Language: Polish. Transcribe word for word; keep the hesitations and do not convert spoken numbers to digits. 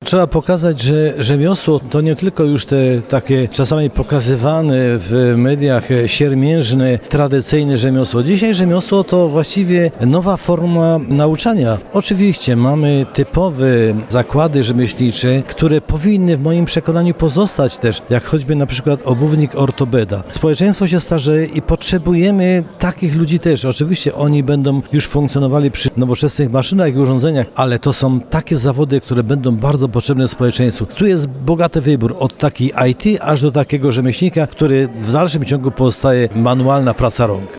trzeba pokazać, że rzemiosło to nie tylko już te takie czasami pokazywane w mediach siermiężne, tradycyjne rzemiosło. Dzisiaj rzemiosło to właściwie nowa forma nauczania. Oczywiście mamy typowe zakłady rzemieślnicze, które powinny w moim przekonaniu pozostać też, jak choćby na przykład obuwnik ortopeda. Społeczeństwo się starzeje i potrzebujemy takich ludzi też. Oczywiście oni będą już funkcjonowali przy nowoczesnych maszynach i urządzeniach, ale to są takie zawody, które będą bardzo potrzebne społeczeństwu. Tu jest bogaty wybór od takiej I T aż do takiego rzemieślnika, który w dalszym ciągu pozostaje manualna praca rąk.